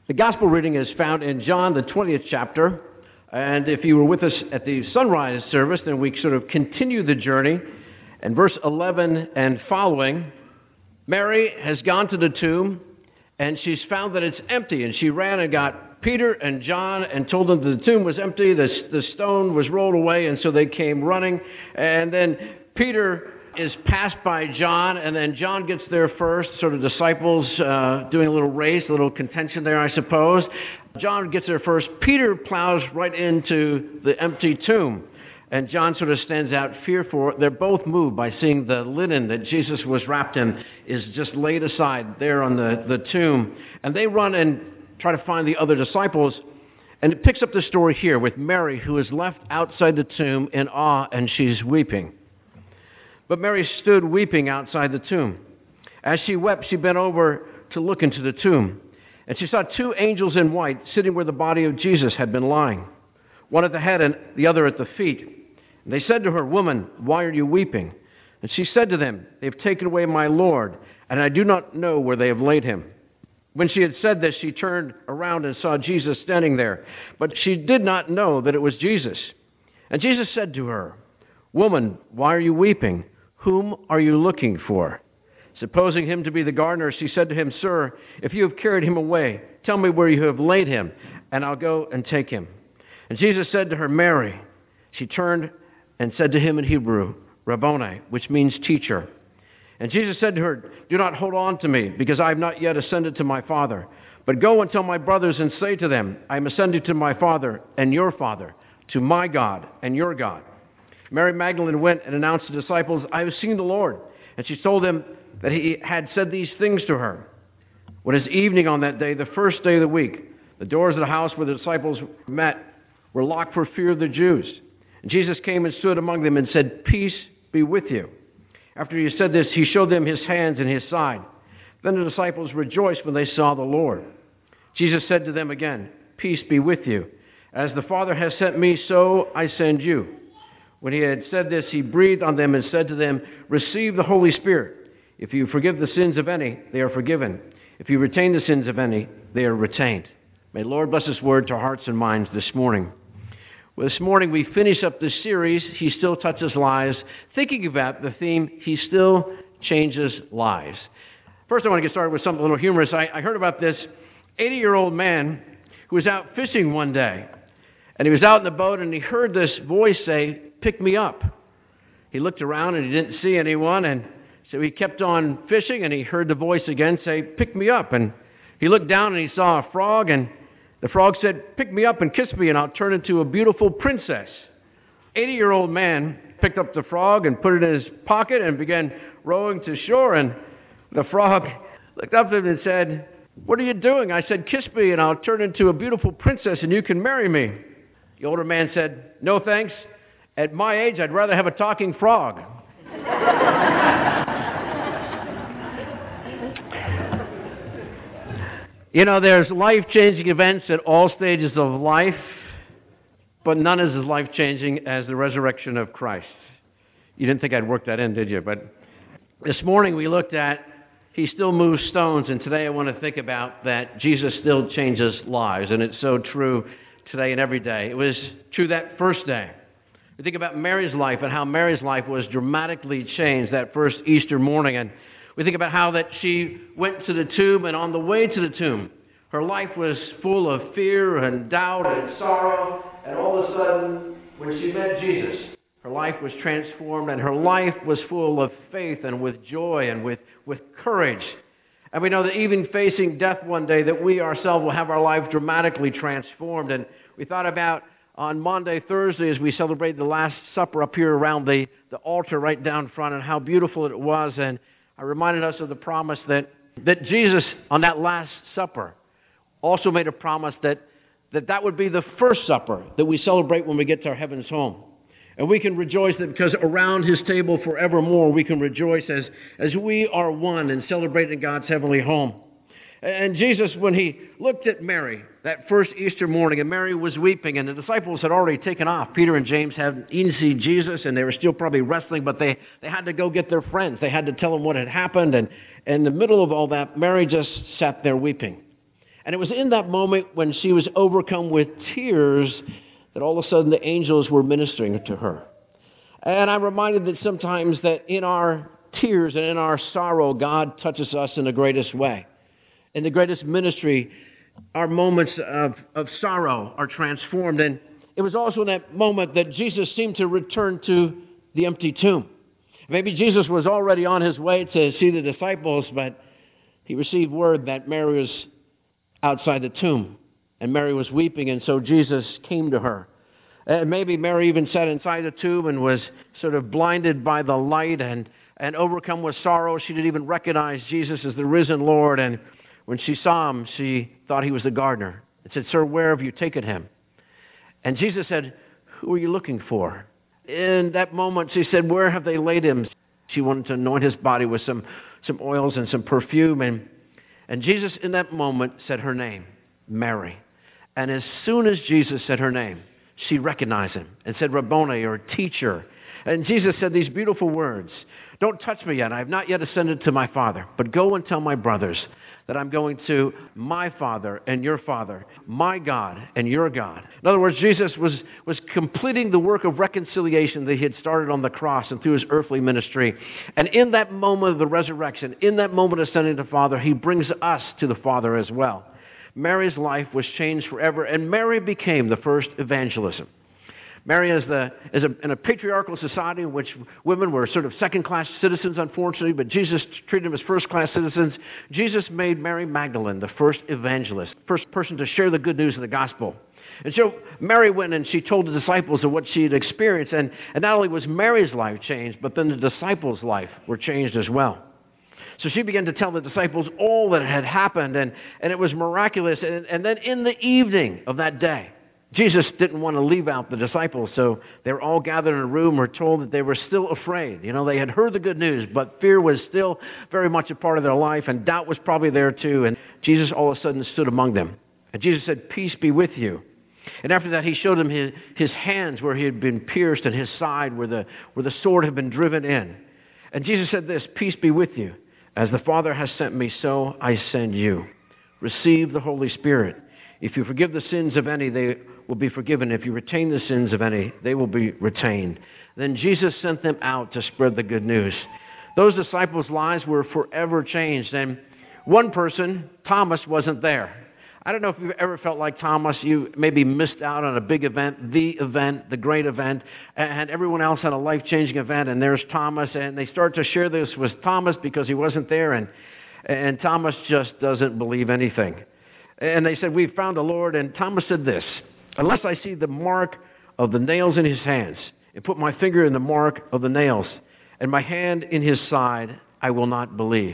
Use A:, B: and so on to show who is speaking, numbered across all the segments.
A: The gospel reading is found in John, the 20th chapter. And if you were with us at the sunrise service, then we sort of continue the journey. And verse 11 and following, Mary has gone to the tomb, and she's found that it's empty. And she ran and got Peter and John and told them the tomb was empty, the stone was rolled away, and so they came running. And then Peter is passed by John, and then John gets there first, sort of disciples doing a little race, a little contention there, I suppose. John gets there first. Peter plows right into the empty tomb, and John sort of stands out fearful. They're both moved by seeing the linen that Jesus was wrapped in is just laid aside there on the tomb. And they run and try to find the other disciples, and it picks up the story here with Mary, who is left outside the tomb in awe, and she's weeping. But Mary stood weeping outside the tomb. As she wept, she bent over to look into the tomb. And she saw two angels in white sitting where the body of Jesus had been lying, one at the head and the other at the feet. And they said to her, "Woman, why are you weeping?" And she said to them, "They've taken away my Lord, and I do not know where they have laid him." When she had said this, she turned around and saw Jesus standing there. But she did not know that it was Jesus. And Jesus said to her, "Woman, why are you weeping? Whom are you looking for?" Supposing him to be the gardener, she said to him, "Sir, if you have carried him away, tell me where you have laid him, and I'll go and take him." And Jesus said to her, "Mary." She turned and said to him in Hebrew, "Rabboni," which means teacher. And Jesus said to her, "Do not hold on to me, because I have not yet ascended to my Father. But go and tell my brothers and say to them, I am ascending to my Father and your Father, to my God and your God." Mary Magdalene went and announced to the disciples, "I have seen the Lord." And she told them that he had said these things to her. When it was evening on that day, the first day of the week, the doors of the house where the disciples met were locked for fear of the Jews. And Jesus came and stood among them and said, "Peace be with you." After he said this, he showed them his hands and his side. Then the disciples rejoiced when they saw the Lord. Jesus said to them again, "Peace be with you. As the Father has sent me, so I send you." When he had said this, he breathed on them and said to them, "Receive the Holy Spirit. If you forgive the sins of any, they are forgiven. If you retain the sins of any, they are retained." May the Lord bless His word to our hearts and minds this morning. Well, this morning we finish up this series, He Still Touches Lives, thinking about the theme, He Still Changes Lives. First, I want to get started with something a little humorous. I heard about this 80-year-old man who was out fishing one day. And he was out in the boat, and he heard this voice say, "Pick me up." He looked around, and he didn't see anyone, and so he kept on fishing, and he heard the voice again say, "Pick me up." And he looked down, and he saw a frog, and the frog said, "Pick me up and kiss me, and I'll turn into a beautiful princess." 80-year-old man picked up the frog and put it in his pocket and began rowing to shore, and the frog looked up at him and said, "What are you doing?" "I said, kiss me, and I'll turn into a beautiful princess, and you can marry me." The older man said, "No thanks. At my age, I'd rather have a talking frog." You know, there's life-changing events at all stages of life, but none is as life-changing as the resurrection of Christ. You didn't think I'd work that in, did you? But this morning we looked at He still moves stones, and today I want to think about that Jesus still changes lives, and it's so true today and every day. It was true that first day. We think about Mary's life and how Mary's life was dramatically changed that first Easter morning. And we think about how that she went to the tomb, and on the way to the tomb, her life was full of fear and doubt and sorrow. And all of a sudden, when she met Jesus, her life was transformed, and her life was full of faith and with joy and with courage. And we know that even facing death one day, that we ourselves will have our life dramatically transformed. And we thought about on Monday, Thursday, as we celebrated the Last Supper up here around the altar right down front, and how beautiful it was. And I reminded us of the promise that Jesus, on that Last Supper, also made a promise that would be the first supper that we celebrate when we get to our heaven's home. And we can rejoice that because around His table forevermore, we can rejoice as we are one and celebrating God's heavenly home. And Jesus, when He looked at Mary that first Easter morning, and Mary was weeping, and the disciples had already taken off. Peter and James hadn't even seen Jesus, and they were still probably wrestling, but they had to go get their friends. They had to tell them what had happened. And in the middle of all that, Mary just sat there weeping. And it was in that moment when she was overcome with tears that all of a sudden the angels were ministering to her. And I'm reminded that sometimes that in our tears and in our sorrow, God touches us in the greatest way. In the greatest ministry, our moments of sorrow are transformed. And it was also in that moment that Jesus seemed to return to the empty tomb. Maybe Jesus was already on his way to see the disciples, but he received word that Mary was outside the tomb, and Mary was weeping, and so Jesus came to her. And maybe Mary even sat inside the tomb and was sort of blinded by the light and overcome with sorrow. She didn't even recognize Jesus as the risen Lord, and when she saw him, she thought he was the gardener and said, "Sir, where have you taken him?" And Jesus said, "Who are you looking for?" In that moment, she said, "Where have they laid him?" She wanted to anoint his body with some oils and some perfume. And Jesus, in that moment, said her name, Mary. And as soon as Jesus said her name, she recognized him and said, "Rabboni," or teacher. And Jesus said these beautiful words, "Don't touch me yet. I have not yet ascended to my Father, but go and tell my brothers that I'm going to my Father and your Father, my God and your God." In other words, Jesus was completing the work of reconciliation that he had started on the cross and through his earthly ministry. And in that moment of the resurrection, in that moment of ascending to the Father, he brings us to the Father as well. Mary's life was changed forever, and Mary became the first evangelism. Mary is in a patriarchal society in which women were sort of second-class citizens, unfortunately, but Jesus treated them as first-class citizens. Jesus made Mary Magdalene the first evangelist, first person to share the good news of the gospel. And so Mary went and she told the disciples of what she had experienced, and not only was Mary's life changed, but then the disciples' life were changed as well. So she began to tell the disciples all that had happened, and it was miraculous. And then in the evening of that day, Jesus didn't want to leave out the disciples, so they were all gathered in a room. We're told that they were still afraid. You know, they had heard the good news, but fear was still very much a part of their life, and doubt was probably there too. And Jesus all of a sudden stood among them. And Jesus said, "Peace be with you." And after that, he showed them his hands where he had been pierced and his side where the sword had been driven in. And Jesus said this, "Peace be with you. As the Father has sent me, so I send you. Receive the Holy Spirit. If you forgive the sins of any, they will be forgiven. If you retain the sins of any, they will be retained." Then Jesus sent them out to spread the good news. Those disciples' lives were forever changed. And one person, Thomas, wasn't there. I don't know if you've ever felt like Thomas. You maybe missed out on a big event, the great event, and everyone else had a life-changing event, and there's Thomas, and they start to share this with Thomas because he wasn't there, and Thomas just doesn't believe anything. And they said, "We've found the Lord." And Thomas said this, "Unless I see the mark of the nails in his hands and put my finger in the mark of the nails and my hand in his side, I will not believe."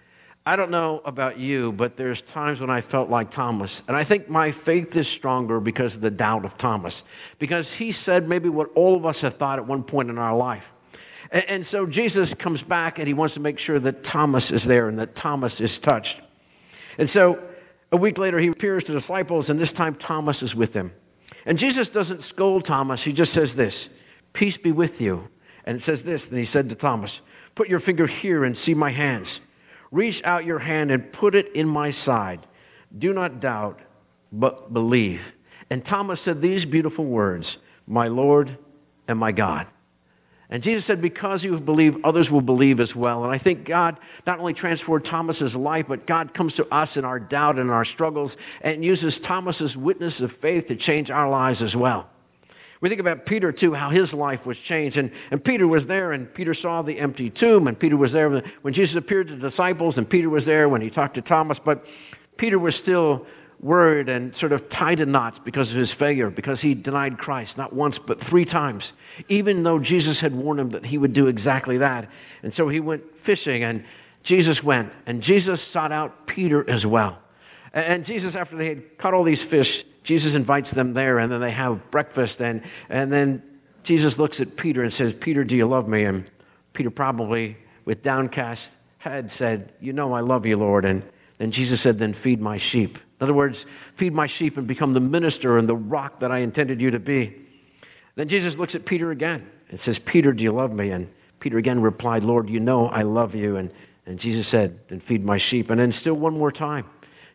A: I don't know about you, but there's times when I felt like Thomas. And I think my faith is stronger because of the doubt of Thomas. Because he said maybe what all of us have thought at one point in our life. And so Jesus comes back and he wants to make sure that Thomas is there and that Thomas is touched. And so a week later, he appears to the disciples, and this time Thomas is with him. And Jesus doesn't scold Thomas. He just says this, "Peace be with you." And it says this, and he said to Thomas, "Put your finger here and see my hands. Reach out your hand and put it in my side. Do not doubt, but believe." And Thomas said these beautiful words, "My Lord and my God." And Jesus said, because you have believed, others will believe as well. And I think God not only transformed Thomas's life, but God comes to us in our doubt and our struggles and uses Thomas's witness of faith to change our lives as well. We think about Peter, too, how his life was changed. And Peter was there, and Peter saw the empty tomb, and Peter was there when Jesus appeared to the disciples, and Peter was there when he talked to Thomas. But Peter was still worried and sort of tied in knots because of his failure, because he denied Christ not once but 3 times, even though Jesus had warned him that he would do exactly that. And so he went fishing, and Jesus went, and Jesus sought out Peter as well. And Jesus, after they had caught all these fish, Jesus invites them there, and then they have breakfast, and then Jesus looks at Peter and says, "Peter, do you love me?" And Peter probably, with downcast head, said, "You know I love you, Lord." And then Jesus said, "Then feed my sheep." In other words, feed my sheep and become the minister and the rock that I intended you to be. Then Jesus looks at Peter again and says, "Peter, do you love me?" And Peter again replied, "Lord, you know I love you." And Jesus said, "Then feed my sheep." And then still one more time,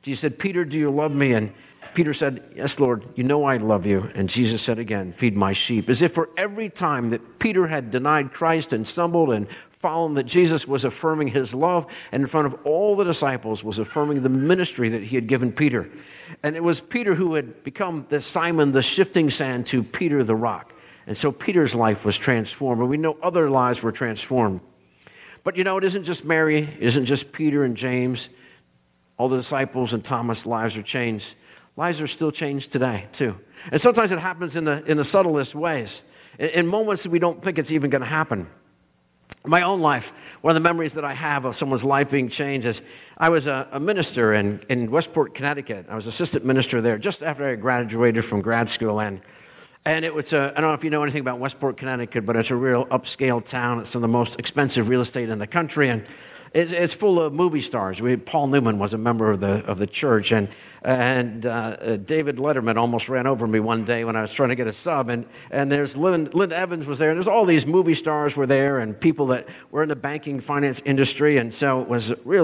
A: Jesus said, Peter, do you love me? And Peter said, yes, Lord, you know I love you. And Jesus said again, feed my sheep. As if for every time that Peter had denied Christ and stumbled and fallen, that Jesus was affirming his love, and in front of all the disciples was affirming the ministry that he had given Peter. And it was Peter who had become the Simon, the shifting sand, to Peter the rock. And so Peter's life was transformed, and we know other lives were transformed. But it isn't just Mary, it isn't just Peter and James. All the disciples and Thomas' lives are changed. Lives are still changed today, too. And sometimes it happens in the subtlest ways, in moments that we don't think it's even going to happen. In my own life, one of the memories that I have of someone's life being changed is I was a minister in Westport, Connecticut. I was assistant minister there just after I graduated from grad school. And it was, I don't know if you know anything about Westport, Connecticut, but it's a real upscale town. It's some of the most expensive real estate in the country. And it's full of movie stars. Paul Newman was a member of the church, and David Letterman almost ran over me one day when I was trying to get a sub, and there's Linda Evans was there, and there's all these movie stars were there, and people that were in the banking finance industry, and so it was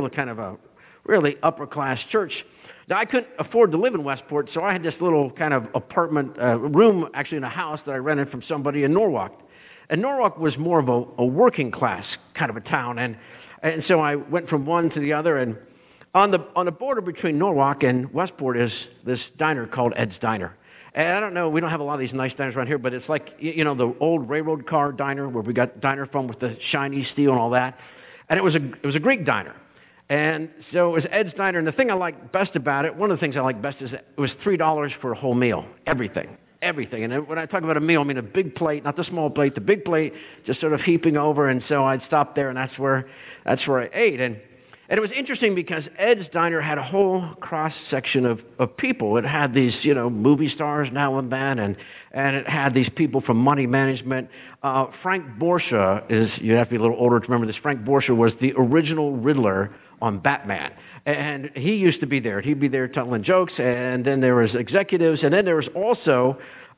A: a really upper class church. Now, I couldn't afford to live in Westport, so I had this little kind of apartment room, actually in a house that I rented from somebody in Norwalk. And Norwalk was more of a working class kind of a town, and so I went from one to the other, and on the border between Norwalk and Westport is this diner called Ed's Diner. And I don't know, we don't have a lot of these nice diners around here, but it's like, the old railroad car diner where we got diner from with the shiny steel and all that. And it was a Greek diner. And so it was Ed's Diner, and the thing I liked best about it, one of the things I liked best is it was $3 for a whole meal, everything. And when I talk about a meal, I mean a big plate, not the small plate, the big plate, just sort of heaping over. And so I'd stop there, and that's where I ate. And it was interesting because Ed's Diner had a whole cross-section of people. It had these, movie stars now and then, and it had these people from money management. Frank Borsche you have to be a little older to remember this. Frank Borsche was the original Riddler on Batman. And he used to be there. He'd be there telling jokes, and then there was executives, and then there was also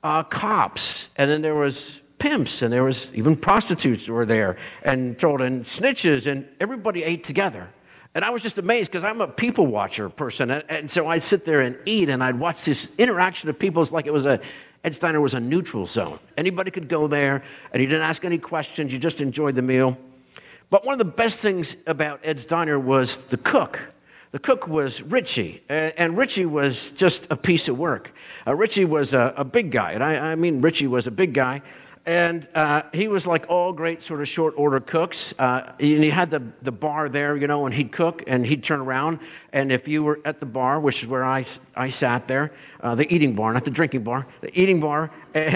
A: cops, and then there was pimps, and there was even prostitutes who were there, and snitches, and everybody ate together. And I was just amazed because I'm a people watcher person, and so I'd sit there and eat, and I'd watch this interaction of people. It's like Ed's Diner was a neutral zone. Anybody could go there, and you didn't ask any questions. You just enjoyed the meal. But one of the best things about Ed's Diner was the cook. The cook was Richie, and Richie was just a piece of work. Richie was a big guy, and I mean Richie was a big guy, and he was like all great sort of short order cooks. And he had the bar there, and he'd cook, and he'd turn around, and if you were at the bar, which is where I sat there, the eating bar, not the drinking bar, the eating bar,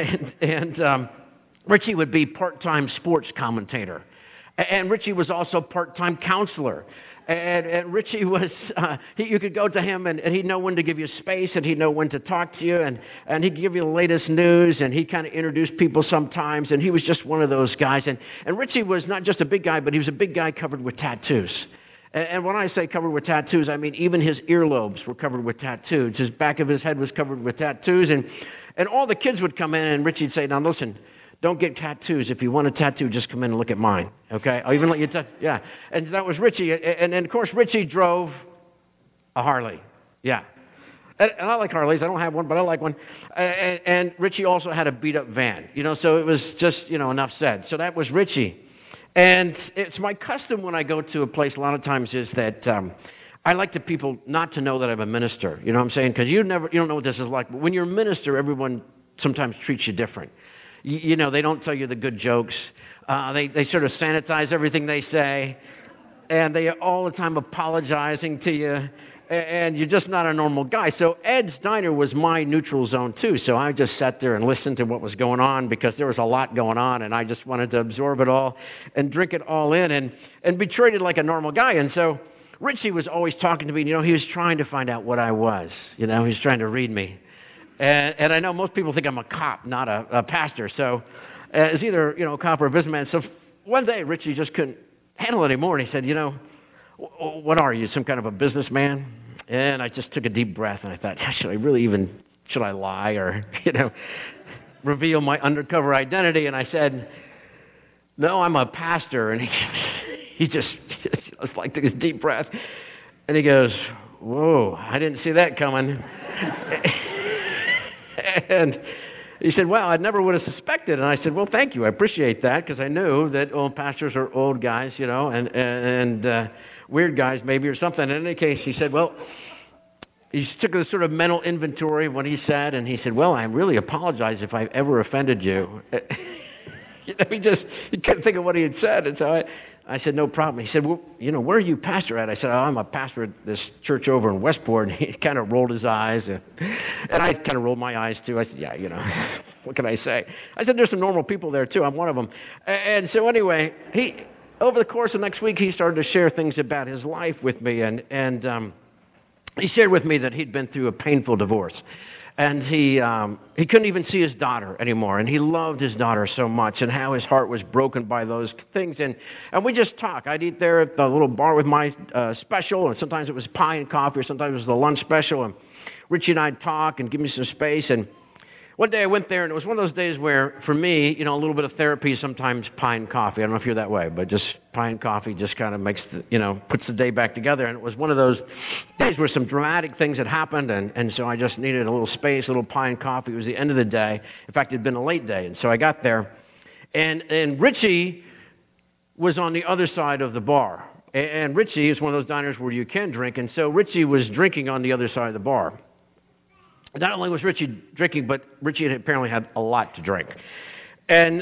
A: and Richie would be part-time sports commentator. And Richie was also part-time counselor. And Richie was, you could go to him and he'd know when to give you space, and he'd know when to talk to you, and he'd give you the latest news, and he'd kind of introduce people sometimes, and he was just one of those guys. And Richie was not just a big guy, but he was a big guy covered with tattoos. And when I say covered with tattoos, I mean even his earlobes were covered with tattoos. His back of his head was covered with tattoos, and all the kids would come in, and Richie'd say, now listen, don't get tattoos. If you want a tattoo, just come in and look at mine, okay? I'll even let you yeah. And that was Richie. And of course, Richie drove a Harley. Yeah. And I like Harleys. I don't have one, but I like one. And Richie also had a beat-up van, so it was just, enough said. So that was Richie. And it's my custom when I go to a place a lot of times is that I like the people not to know that I'm a minister. You know what I'm saying? Because you don't know what this is like. But when you're a minister, everyone sometimes treats you different. They don't tell you the good jokes. They sort of sanitize everything they say, and they are all the time apologizing to you, and you're just not a normal guy. So Ed's Diner was my neutral zone too. So I just sat there and listened to what was going on because there was a lot going on, and I just wanted to absorb it all and drink it all in and be treated like a normal guy. And so Richie was always talking to me. He was trying to find out what I was. He was trying to read me. And I know most people think I'm a cop, not a pastor. So it's either, a cop or a businessman. So one day, Richie just couldn't handle it anymore. And he said, what are you, some kind of a businessman? And I just took a deep breath, and I thought, should I lie or, reveal my undercover identity? And I said, no, I'm a pastor. And he just like took his deep breath. And he goes, whoa, I didn't see that coming. And he said, well, I never would have suspected. And I said, well, thank you. I appreciate that, because I knew that old pastors are old guys, and weird guys maybe or something. In any case, he said, well, he took a sort of mental inventory of what he said, and he said, well, I really apologize if I ever offended you. He couldn't think of what he had said. And so I said, no problem. He said, well, where are you pastor at? I said, I'm a pastor at this church over in Westport. And he kind of rolled his eyes. And I kind of rolled my eyes too. I said, yeah, what can I say? I said, there's some normal people there too. I'm one of them. And so anyway, over the course of next week, he started to share things about his life with me. And he shared with me that he'd been through a painful divorce. And he couldn't even see his daughter anymore, and he loved his daughter so much, and how his heart was broken by those things. And we just talk. I'd eat there at the little bar with my special, and sometimes it was pie and coffee, or sometimes it was the lunch special. And Richie and I'd talk and give me some space. And one day I went there, and it was one of those days where, for me, a little bit of therapy is sometimes pie and coffee. I don't know if you're that way, but just pie and coffee just kind of makes puts the day back together. And it was one of those days where some dramatic things had happened, and so I just needed a little space, a little pie and coffee. It was the end of the day. In fact, it had been a late day, and so I got there, and Richie was on the other side of the bar. And Richie is one of those diners where you can drink, and so Richie was drinking on the other side of the bar. Not only was Richie drinking, but Richie had apparently had a lot to drink. And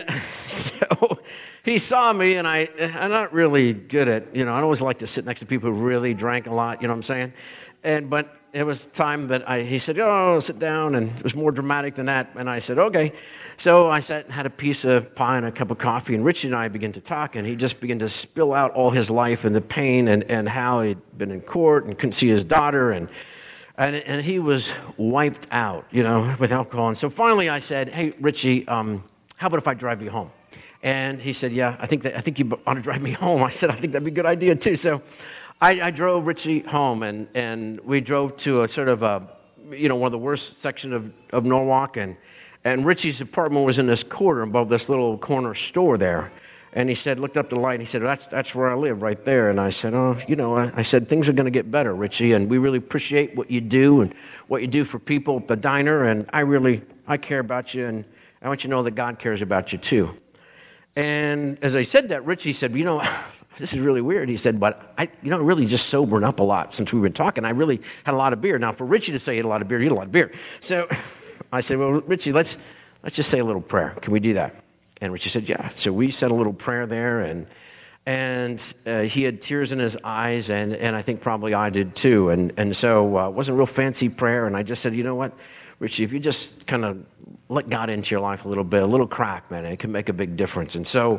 A: so he saw me, and I'm not really good at, I don't always like to sit next to people who really drank a lot, you know what I'm saying? But it was time that he said, oh, sit down, and it was more dramatic than that. And I said, okay. So I sat and had a piece of pie and a cup of coffee, and Richie and I began to talk, and he just began to spill out all his life and the pain and how he'd been in court and couldn't see his daughter, and he was wiped out, with alcohol. And so finally I said, hey, Richie, how about if I drive you home? And he said, yeah, I think you ought to drive me home. I said, I think that'd be a good idea too. So I drove Richie home, and we drove to a sort of one of the worst section of Norwalk, and Richie's apartment was in this corner above this little corner store there. And he said, looked up the light, and he said, that's where I live, right there. And I said, I said, things are going to get better, Richie, and we really appreciate what you do and what you do for people at the diner, and I care about you, and I want you to know that God cares about you too. And as I said that, Richie said, this is really weird. He said, but I really just sobered up a lot since we've been talking. I really had a lot of beer. Now, for Richie to say he had a lot of beer, he had a lot of beer. So I said, well, Richie, let's just say a little prayer. Can we do that? And Richie said, yeah. So we said a little prayer there, and he had tears in his eyes, and I think probably I did too. And so it wasn't a real fancy prayer, and I just said, you know what, Richie, if you just kind of let God into your life a little bit, a little crack, man, it can make a big difference. And so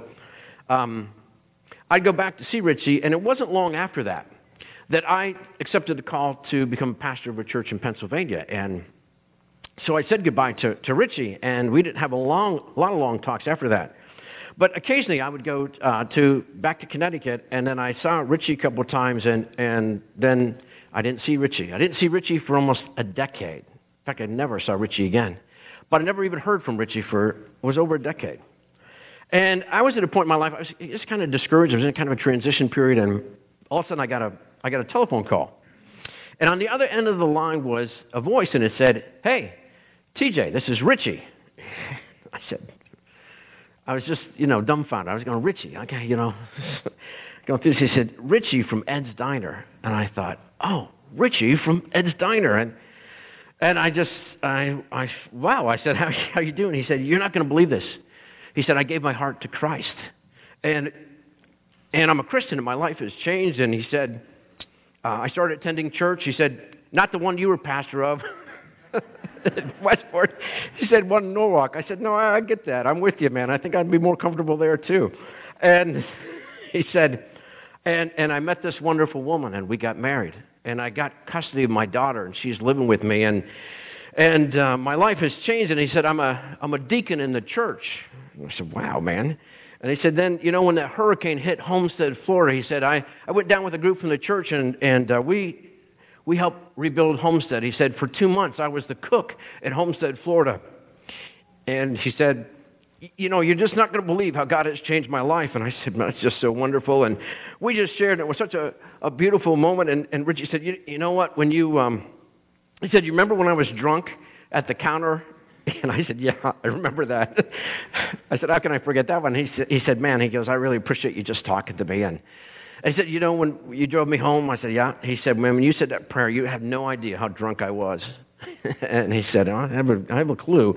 A: I'd go back to see Richie, and it wasn't long after that I accepted the call to become pastor of a church in Pennsylvania. And so I said goodbye to Richie, and we didn't have a lot of long talks after that. But occasionally I would go back to Connecticut, and then I saw Richie a couple of times, and then I didn't see Richie. I didn't see Richie for almost a decade. In fact, I never saw Richie again. But I never even heard from Richie it was over a decade. And I was at a point in my life, I was just kind of discouraged. I was in kind of a transition period, and all of a sudden I got a telephone call. And on the other end of the line was a voice, and it said, hey, TJ, this is Richie. I was just, dumbfounded. I was going, Richie, okay, going through this. He said, Richie from Ed's Diner. And I thought, oh, Richie from Ed's Diner. And wow. I said, how you doing? He said, you're not going to believe this. He said, I gave my heart to Christ. And I'm a Christian, and my life has changed. And he said, I started attending church. He said, not the one you were pastor of. Westport. He said, one in Norwalk. I said, no, I get that. I'm with you, man. I think I'd be more comfortable there too. And he said, and I met this wonderful woman, and we got married. And I got custody of my daughter, and she's living with me. And my life has changed. And he said, I'm a deacon in the church. And I said, wow, man. And he said, then, when that hurricane hit Homestead, Florida, he said, I went down with a group from the church, and we helped rebuild Homestead. He said, for 2 months, I was the cook at Homestead, Florida. And he said, you're just not going to believe how God has changed my life. And I said, man, it's just so wonderful. And we just shared, it was such a beautiful moment. And Richie said, you know what, when he said, you remember when I was drunk at the counter? And I said, yeah, I remember that. I said, how can I forget that one? He said, man, he goes, I really appreciate you just talking to me. And he said, when you drove me home, I said, yeah. He said, man, when you said that prayer, you have no idea how drunk I was. And he said, I have a clue.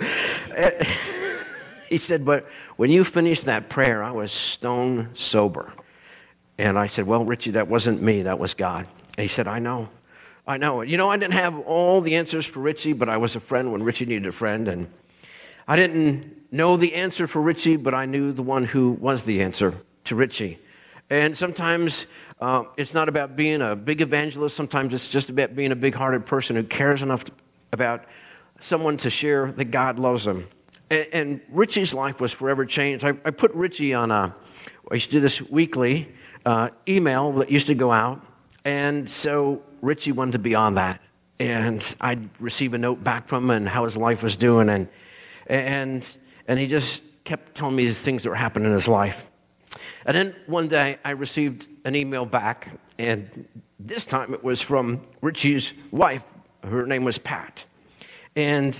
A: He said, but when you finished that prayer, I was stone sober. And I said, well, Richie, that wasn't me. That was God. And he said, I know. I didn't have all the answers for Richie, but I was a friend when Richie needed a friend. And I didn't know the answer for Richie, but I knew the one who was the answer to Richie. And sometimes it's not about being a big evangelist. Sometimes it's just about being a big-hearted person who cares enough about someone to share that God loves them. And Richie's life was forever changed. I put Richie on I used to do this weekly email that used to go out. And so Richie wanted to be on that. And I'd receive a note back from him and how his life was doing. And he just kept telling me the things that were happening in his life. And then one day I received an email back. And this time it was from Richie's wife. Her name was Pat. And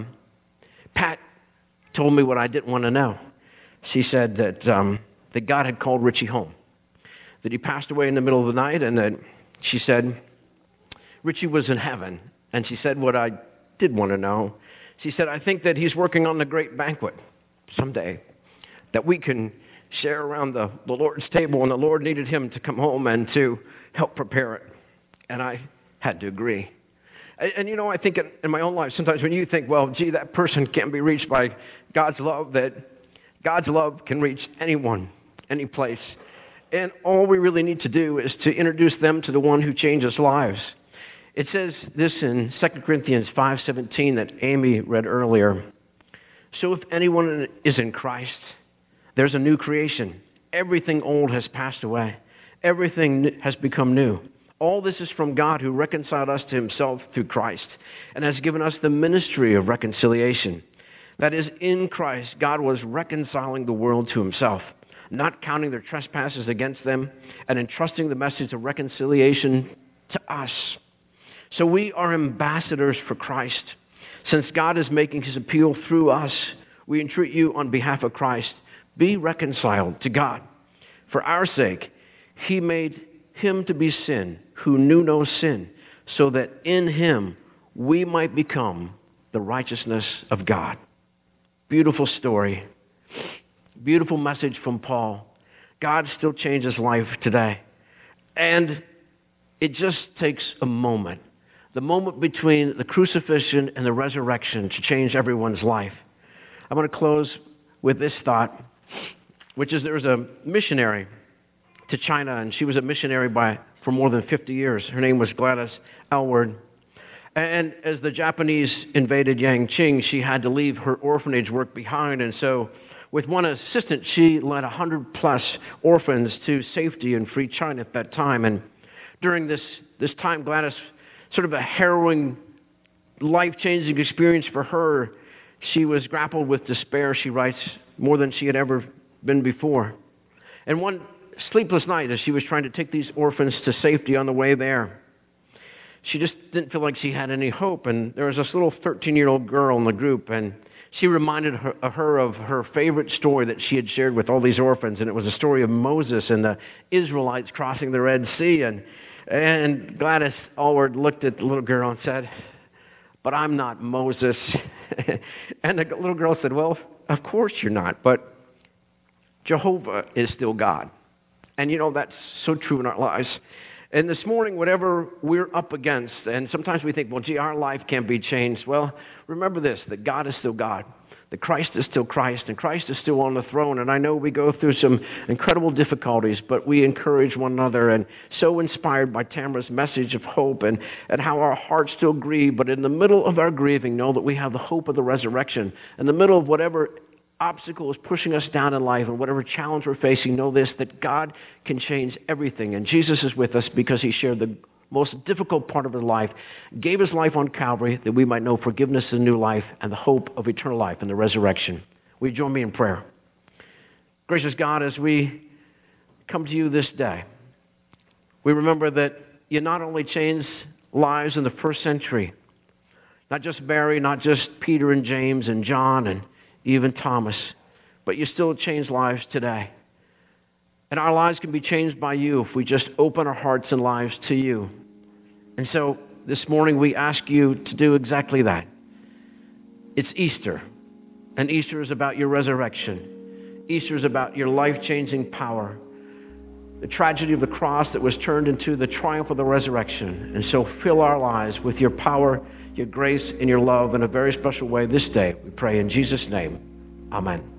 A: Pat told me what I didn't want to know. She said that God had called Richie home. That he passed away in the middle of the night, and that she said Richie was in heaven. And she said what I did want to know. She said, I think that he's working on the great banquet someday that we can share around the Lord's table, and the Lord needed him to come home and to help prepare it. And I had to agree. And I think in my own life, sometimes when you think, well, gee, that person can't be reached by God's love, that God's love can reach anyone, any place. And all we really need to do is to introduce them to the one who changes lives. It says this in 2 Corinthians 5:17 that Amy read earlier. So if anyone is in Christ, there's a new creation. Everything old has passed away. Everything has become new. All this is from God who reconciled us to himself through Christ and has given us the ministry of reconciliation. That is, in Christ, God was reconciling the world to himself, not counting their trespasses against them, and entrusting the message of reconciliation to us. So we are ambassadors for Christ. Since God is making his appeal through us, we entreat you on behalf of Christ, be reconciled to God. For our sake, he made him to be sin who knew no sin, so that in him we might become the righteousness of God. Beautiful story. Beautiful message from Paul. God still changes life today. And it just takes a moment. The moment between the crucifixion and the resurrection to change everyone's life. I want to close with this thought, which is there was a missionary to China, and she was a missionary for more than 50 years. Her name was Gladys Aylward. And as the Japanese invaded Yangqing, she had to leave her orphanage work behind. And so with one assistant, she led 100+ orphans to safety in free China at that time. And during this time, Gladys, sort of a harrowing, life-changing experience for her, she was grappled with despair, she writes, more than she had ever been before. And one sleepless night, as she was trying to take these orphans to safety on the way there, she just didn't feel like she had any hope. And there was this little 13-year-old girl in the group, and she reminded her of her favorite story that she had shared with all these orphans, and it was a story of Moses and the Israelites crossing the Red Sea. And Gladys Aylward looked at the little girl and said, but I'm not Moses. And the little girl said, well, of course you're not, but Jehovah is still God. And that's so true in our lives. And this morning, whatever we're up against, and sometimes we think, well, gee, our life can't be changed. Well, remember this, that God is still God. That Christ is still Christ, and Christ is still on the throne. And I know we go through some incredible difficulties, but we encourage one another, and so inspired by Tamara's message of hope and how our hearts still grieve. But in the middle of our grieving, know that we have the hope of the resurrection. In the middle of whatever obstacle is pushing us down in life and whatever challenge we're facing, know this, that God can change everything. And Jesus is with us because he shared the most difficult part of his life, gave his life on Calvary that we might know forgiveness and new life and the hope of eternal life and the resurrection. Will you join me in prayer? Gracious God, as we come to you this day, we remember that you not only changed lives in the first century, not just Mary, not just Peter and James and John and even Thomas, but you still change lives today. And our lives can be changed by you if we just open our hearts and lives to you. And so this morning we ask you to do exactly that. It's Easter, and Easter is about your resurrection. Easter is about your life-changing power, the tragedy of the cross that was turned into the triumph of the resurrection. And so fill our lives with your power, your grace, and your love in a very special way this day. We pray in Jesus' name. Amen.